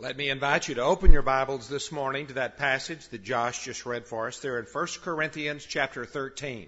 Let me invite you to open your Bibles this morning to that passage that Josh just read for us. They're in 1 Corinthians chapter 13.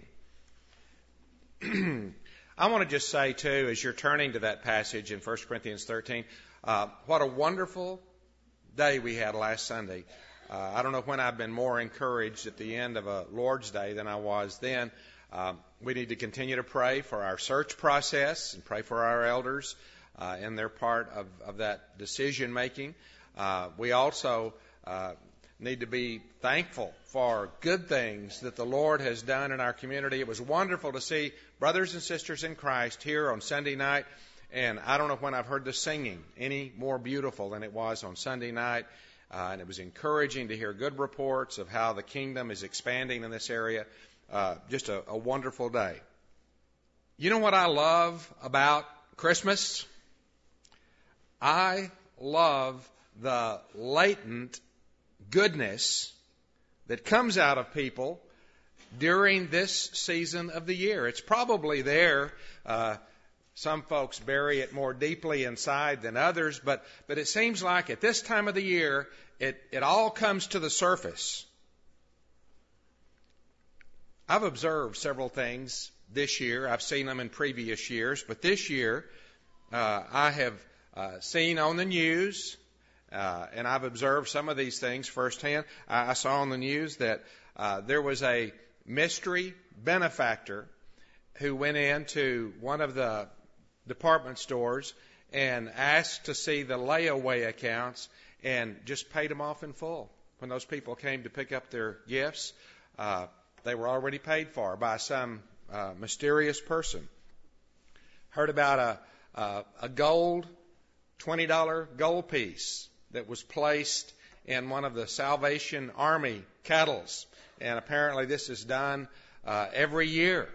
I want to just say, too, as you're turning to that passage in 1 Corinthians 13, what a wonderful day we had last Sunday. I don't know when I've been more encouraged at the end of a Lord's Day than I was then. We need to continue to pray for our search process and pray for our elders in their part of that decision making. We also need to be thankful for good things that the Lord has done in our community. It was wonderful to see brothers and sisters in Christ here on Sunday night, and I don't know when I've heard the singing any more beautiful than it was on Sunday night, and it was encouraging to hear good reports of how the kingdom is expanding in this area. Just a wonderful day. You know what I love about Christmas? I love the latent goodness that comes out of people during this season of the year. It's probably there. Some folks bury it more deeply inside than others, but it seems like at this time of the year, it all comes to the surface. I've observed several things this year. I've seen them in previous years, but this year I have seen on the news, and I've observed some of these things firsthand. I saw on the news that there was a mystery benefactor who went into one of the department stores and asked to see the layaway accounts and just paid them off in full. When those people came to pick up their gifts, they were already paid for by some mysterious person. Heard about a gold $20 gold piece that was placed in one of the Salvation Army kettles. And apparently this is done every year.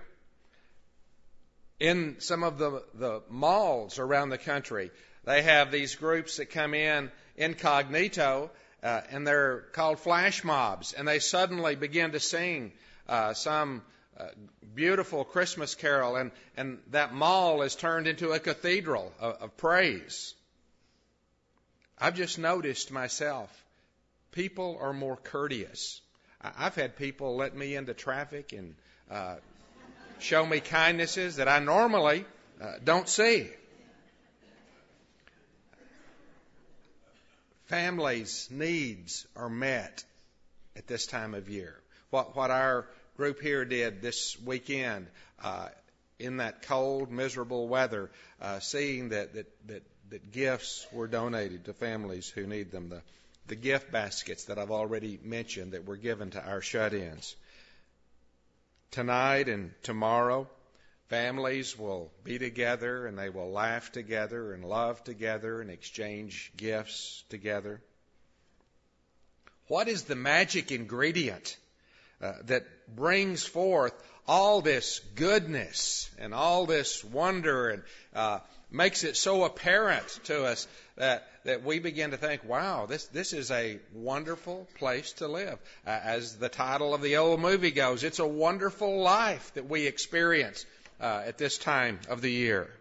In some of the malls around the country, they have these groups that come in incognito, and they're called flash mobs. And they suddenly begin to sing some beautiful Christmas carol, and that mall is turned into a cathedral of praise. I've just noticed myself, people are more courteous. I've had people let me into traffic and show me kindnesses that I normally don't see. Families' needs are met at this time of year. What our group here did this weekend in that cold, miserable weather, seeing that gifts were donated to families who need them, the gift baskets that I've already mentioned that were given to our shut-ins. Tonight and tomorrow, families will be together and they will laugh together and love together and exchange gifts together. What is the magic ingredient that brings forth all this goodness and all this wonder and makes it so apparent to us that we begin to think, wow, this is a wonderful place to live. As the title of the old movie goes, it's a wonderful life that we experience at this time of the year.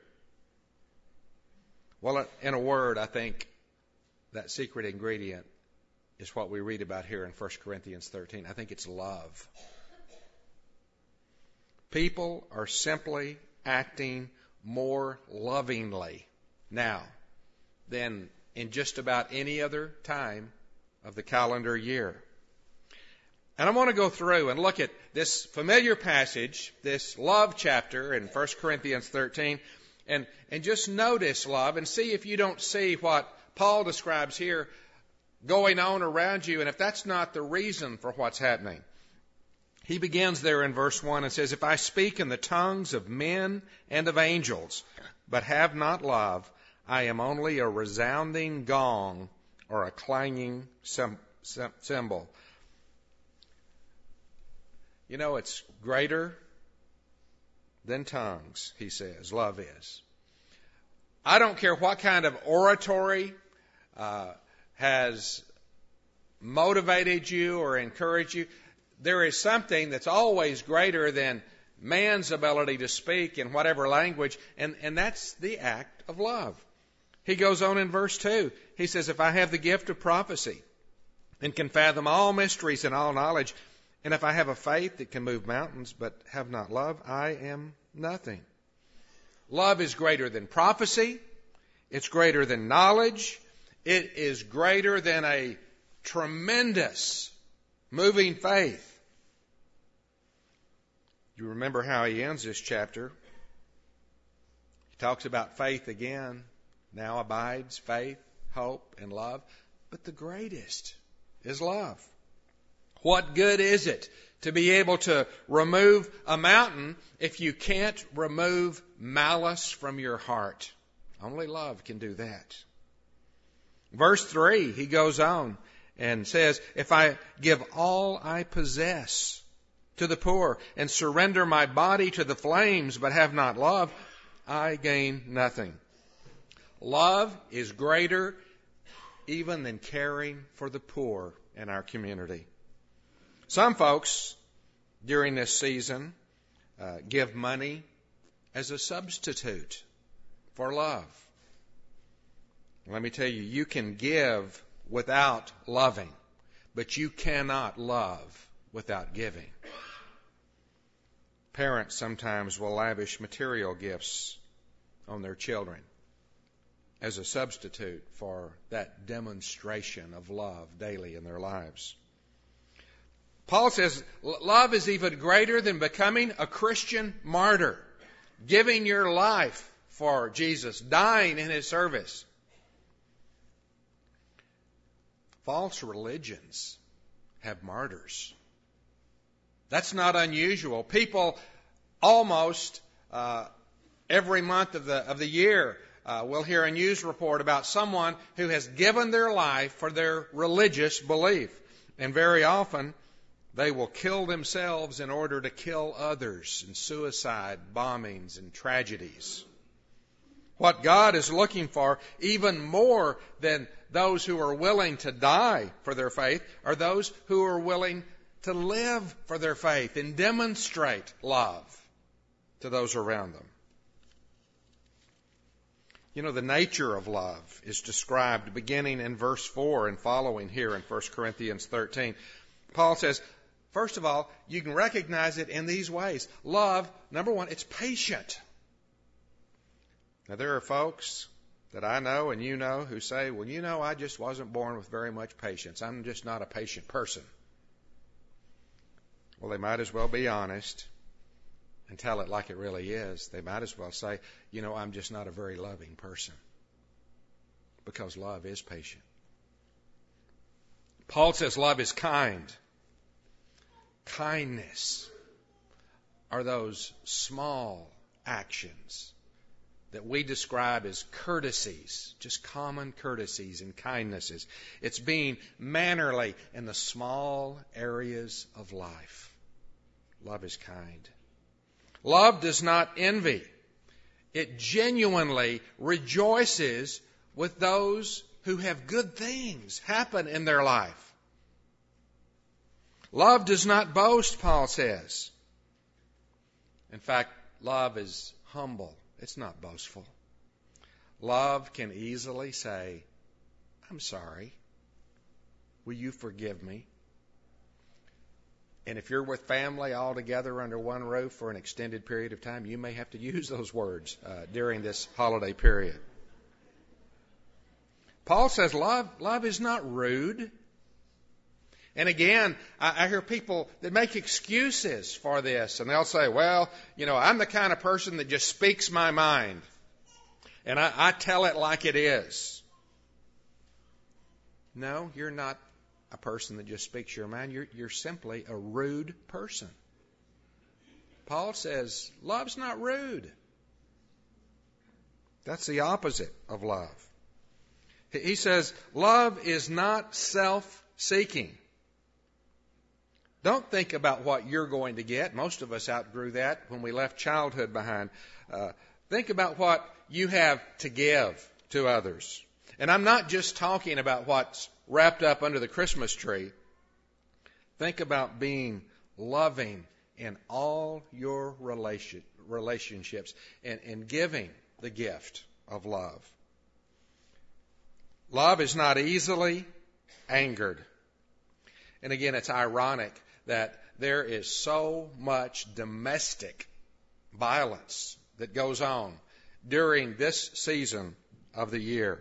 Well, in a word, I think that secret ingredient is what we read about here in 1 Corinthians 13. I think it's love. People are simply acting more lovingly now than in just about any other time of the calendar year. And I want to go through and look at this familiar passage, this love chapter in 1 Corinthians 13, and just notice love and see if you don't see what Paul describes here going on around you, and if that's not the reason for what's happening. He begins there in verse 1 and says, "If I speak in the tongues of men and of angels, but have not love, I am only a resounding gong or a clanging cymbal." You know, it's greater than tongues, he says, love is. I don't care what kind of oratory has motivated you or encouraged you. There is something that's always greater than man's ability to speak in whatever language, and that's the act of love. He goes on in verse 2. he says, if I have the gift of prophecy and can fathom all mysteries and all knowledge, and if I have a faith that can move mountains but have not love, I am nothing. Love is greater than prophecy. It's greater than knowledge. It is greater than a tremendous moving faith. You remember how he ends this chapter. He talks about faith again. Now abides faith, hope, and love. But the greatest is love. What good is it to be able to remove a mountain if you can't remove malice from your heart? Only love can do that. Verse 3, he goes on and says, if I give all I possess to the poor and surrender my body to the flames but have not love, I gain nothing. Love is greater even than caring for the poor in our community. Some folks during this season give money as a substitute for love. Let me tell you, you can give without loving, but you cannot love without giving. Parents sometimes will lavish material gifts on their children as a substitute for that demonstration of love daily in their lives. Paul says love is even greater than becoming a Christian martyr, giving your life for Jesus, dying in his service. False religions have martyrs. That's not unusual. People almost every month of the year will hear a news report about someone who has given their life for their religious belief. And very often they will kill themselves in order to kill others in suicide, bombings, and tragedies. What God is looking for, even more than those who are willing to die for their faith, are those who are willing to live for their faith and demonstrate love to those around them. You know, the nature of love is described beginning in verse 4 and following here in 1 Corinthians 13. Paul says, first of all, you can recognize it in these ways. Love, number one, it's patient. Now, there are folks that I know and you know who say, well, you know, I just wasn't born with very much patience. I'm just not a patient person. Well, they might as well be honest and tell it like it really is. They might as well say, you know, I'm just not a very loving person. Because love is patient. Paul says love is kind. Kindness are those small actions that we describe as courtesies, just common courtesies and kindnesses. It's being mannerly in the small areas of life. Love is kind. Love does not envy. It genuinely rejoices with those who have good things happen in their life. Love does not boast, Paul says. In fact, love is humble. It's not boastful. Love can easily say, I'm sorry. Will you forgive me? And if you're with family all together under one roof for an extended period of time, you may have to use those words during this holiday period. Paul says love is not rude. And again, I hear people that make excuses for this. And they'll say, well, you know, I'm the kind of person that just speaks my mind. And I tell it like it is. No, you're not a person that just speaks your mind. You're simply a rude person. Paul says, love's not rude. That's the opposite of love. He says, love is not self-seeking. Don't think about what you're going to get. Most of us outgrew that when we left childhood behind. Think about what you have to give to others. And I'm not just talking about what's wrapped up under the Christmas tree. Think about being loving in all your relationships and giving the gift of love. Love is not easily angered. And again, it's ironic that there is so much domestic violence that goes on during this season of the year.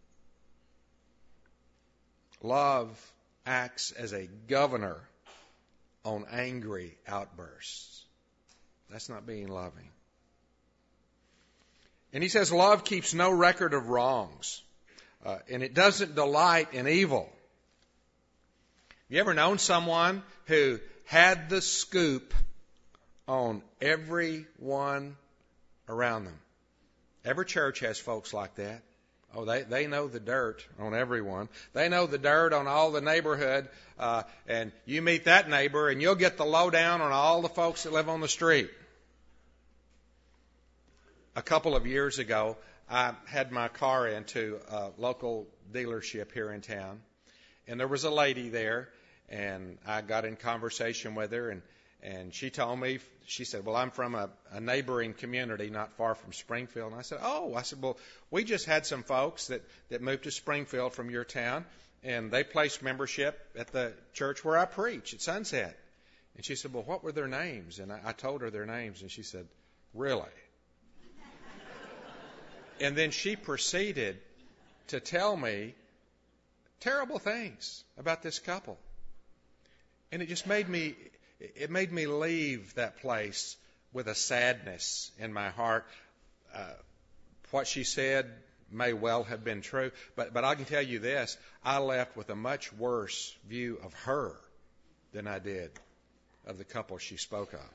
Love acts as a governor on angry outbursts. That's not being loving. And he says love keeps no record of wrongs, and it doesn't delight in evil. You ever known someone who had the scoop on everyone around them? Every church has folks like that. Oh, they know the dirt on everyone. They know the dirt on all the neighborhood, and you meet that neighbor, and you'll get the lowdown on all the folks that live on the street. A couple of years ago, I had my car into a local dealership here in town, and there was a lady there, and I got in conversation with her, and she told me, she said, well, I'm from a neighboring community not far from Springfield. And I said, well, we just had some folks that moved to Springfield from your town, and they placed membership at the church where I preach at Sunset. And she said, well, what were their names? And I told her their names, and she said, really? And then she proceeded to tell me terrible things about this couple. And it just made me leave that place with a sadness in my heart. What she said may well have been true, but I can tell you this, I left with a much worse view of her than I did of the couple she spoke of.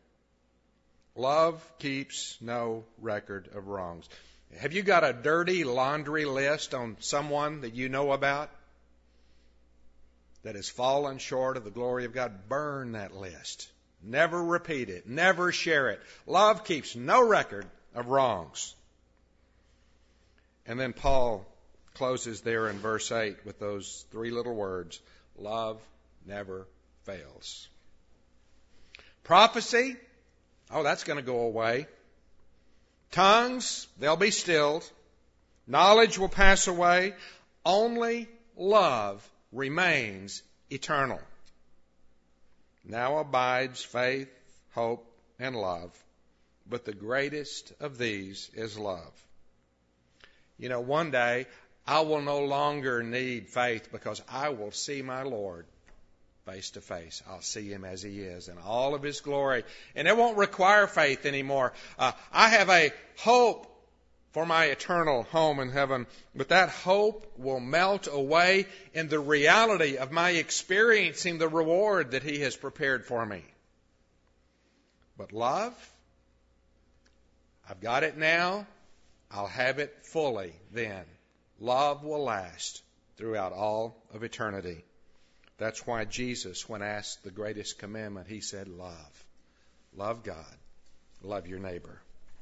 Love keeps no record of wrongs. Have you got a dirty laundry list on someone that you know about that has fallen short of the glory of God? Burn that list. Never repeat it. Never share it. Love keeps no record of wrongs. And then Paul closes there in verse 8 with those three little words, love never fails. Prophecy, that's going to go away. Tongues, they'll be stilled. Knowledge will pass away. Only love remains eternal. Now abides faith, hope, and love, but the greatest of these is love. You know, one day I will no longer need faith because I will see my Lord face to face. I'll see Him as He is in all of His glory. And it won't require faith anymore. I have a hope for my eternal home in heaven, but that hope will melt away in the reality of my experiencing the reward that He has prepared for me. But love, I've got it now. I'll have it fully then. Love will last throughout all of eternity. That's why Jesus, when asked the greatest commandment, He said, love. Love God. Love your neighbor.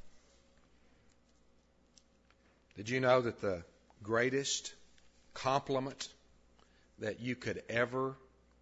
Did you know that the greatest compliment that you could ever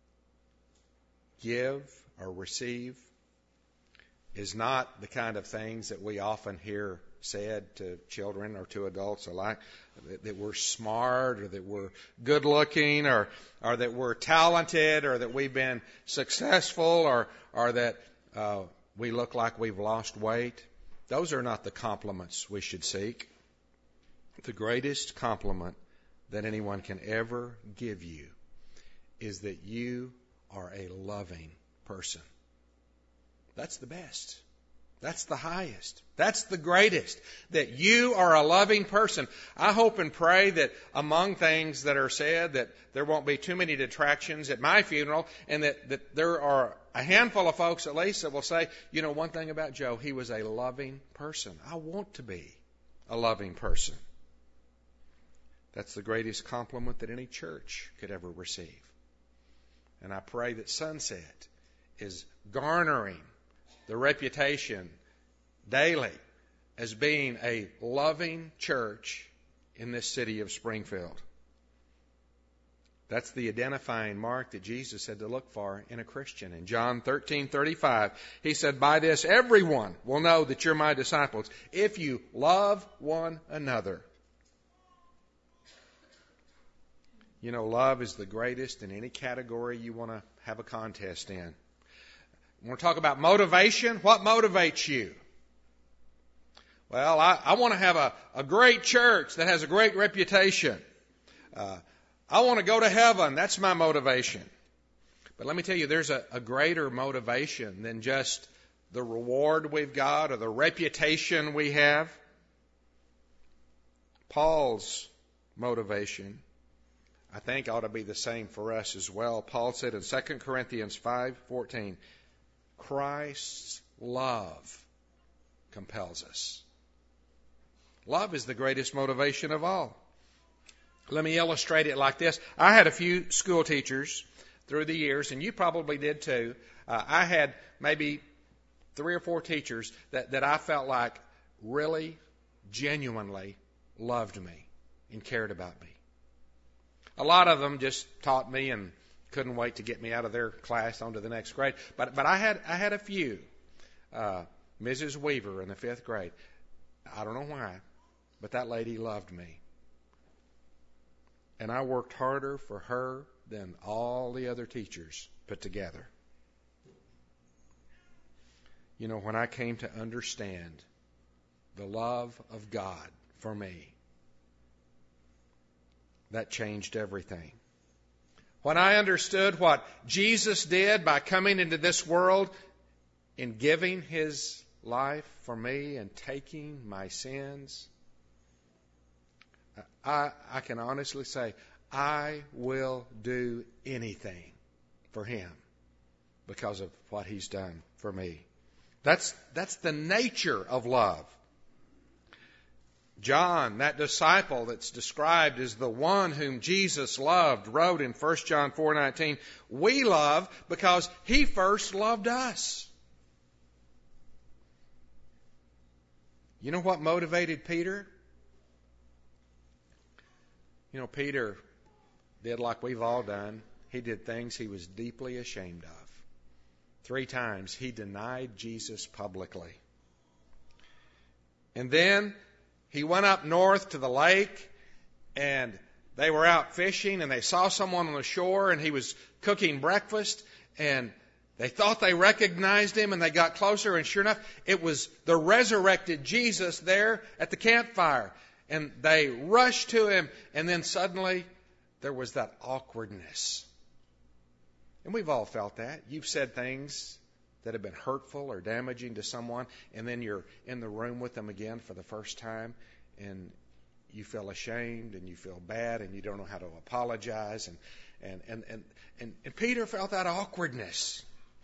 give or receive is not the kind of things that we often hear said to children or to adults alike, that we're smart or that we're good looking or that we're talented or that we've been successful or that we look like we've lost weight. Those are not the compliments we should seek. The greatest compliment that anyone can ever give you is that you are a loving person. That's the best. That's the highest. That's the greatest. That you are a loving person. I hope and pray that among things that are said, that there won't be too many detractions at my funeral, and that there are a handful of folks at least that will say, you know, one thing about Joe, he was a loving person. I want to be a loving person. That's the greatest compliment that any church could ever receive. And I pray that Sunset is garnering the reputation daily as being a loving church in this city of Springfield. That's the identifying mark that Jesus said to look for in a Christian. In John 13:35, He said, by this everyone will know that you're my disciples if you love one another. You know, love is the greatest in any category you want to have a contest in. We want to talk about motivation. What motivates you? Well, I want to have a great church that has a great reputation. I want to go to heaven. That's my motivation. But let me tell you, there's a greater motivation than just the reward we've got or the reputation we have. Paul's motivation, I think, ought to be the same for us as well. Paul said in 2 Corinthians 5:14, Christ's love compels us. Love is the greatest motivation of all. Let me illustrate it like this. I had a few school teachers through the years, and you probably did too. I had maybe 3 or 4 teachers that I felt like really, genuinely loved me and cared about me. A lot of them just taught me and couldn't wait to get me out of their class on to the next grade. But I had a few. Mrs. Weaver in the 5th grade. I don't know why, but that lady loved me. And I worked harder for her than all the other teachers put together. You know, when I came to understand the love of God for me, that changed everything. When I understood what Jesus did by coming into this world and giving His life for me and taking my sins, I can honestly say, I will do anything for Him because of what He's done for me. That's the nature of love. John, that disciple that's described as the one whom Jesus loved, wrote in 1 John 4:19, we love because He first loved us. You know what motivated Peter? You know, Peter did like we've all done. He did things he was deeply ashamed of. 3 times he denied Jesus publicly. And then he went up north to the lake, and they were out fishing, and they saw someone on the shore, and he was cooking breakfast, and they thought they recognized him, and they got closer, and sure enough, it was the resurrected Jesus there at the campfire. And they rushed to him, and then suddenly there was that awkwardness. And we've all felt that. You've said things that have been hurtful or damaging to someone, and then you're in the room with them again for the first time, and you feel ashamed, and you feel bad, and you don't know how to apologize. And Peter felt that awkwardness.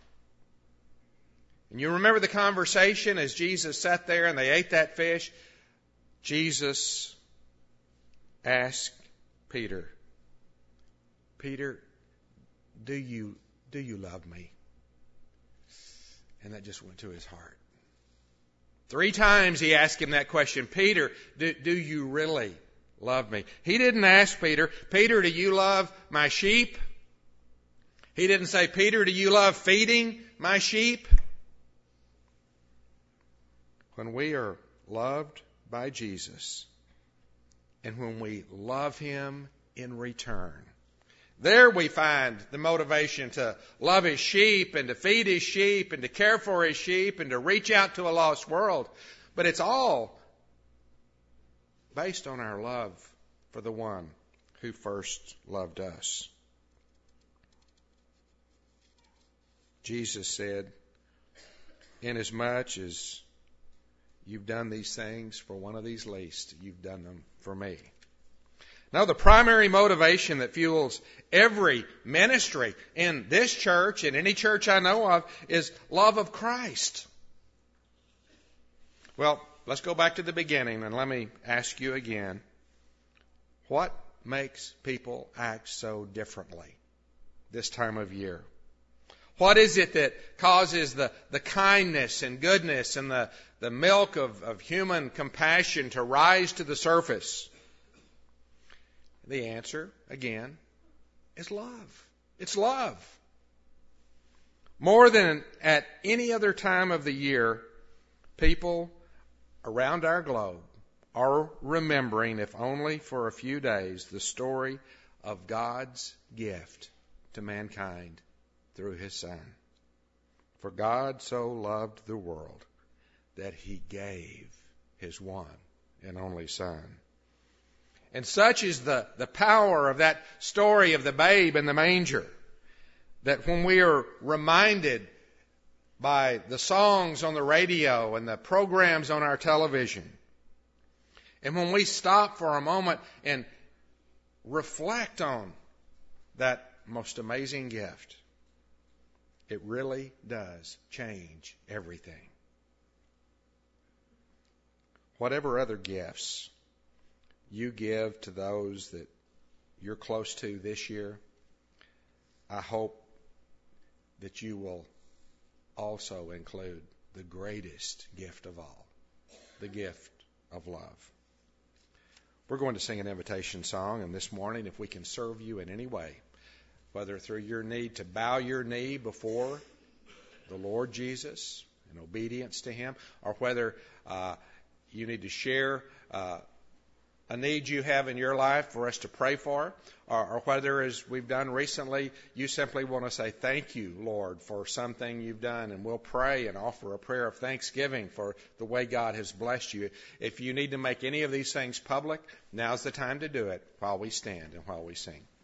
And you remember the conversation as Jesus sat there and they ate that fish. Jesus asked Peter, Peter, do you love me? And that just went to his heart. 3 times he asked him that question. Peter, do you really love me? He didn't ask Peter, Peter, do you love my sheep? He didn't say, Peter, do you love feeding my sheep? When we are loved by Jesus, and when we love Him in return, there we find the motivation to love His sheep and to feed His sheep and to care for His sheep and to reach out to a lost world. But it's all based on our love for the one who first loved us. Jesus said, inasmuch as you've done these things for one of these least, you've done them for me. Now, the primary motivation that fuels every ministry in this church and any church I know of is love of Christ. Well, let's go back to the beginning and let me ask you again, what makes people act so differently this time of year? What is it that causes the kindness and goodness and the milk of human compassion to rise to the surface? The answer, again, is love. It's love. More than at any other time of the year, people around our globe are remembering, if only for a few days, the story of God's gift to mankind through His Son. For God so loved the world that He gave His one and only Son. And such is the power of that story of the babe in the manger, that when we are reminded by the songs on the radio and the programs on our television, and when we stop for a moment and reflect on that most amazing gift, it really does change everything. Whatever other gifts you give to those that you're close to this year, I hope that you will also include the greatest gift of all, the gift of love. We're going to sing an invitation song, and this morning, if we can serve you in any way, whether through your need to bow your knee before the Lord Jesus in obedience to Him, or whether you need to share a need you have in your life for us to pray for, or whether, as we've done recently, you simply want to say, thank you, Lord, for something you've done, and we'll pray and offer a prayer of thanksgiving for the way God has blessed you. If you need to make any of these things public, now's the time to do it while we stand and while we sing.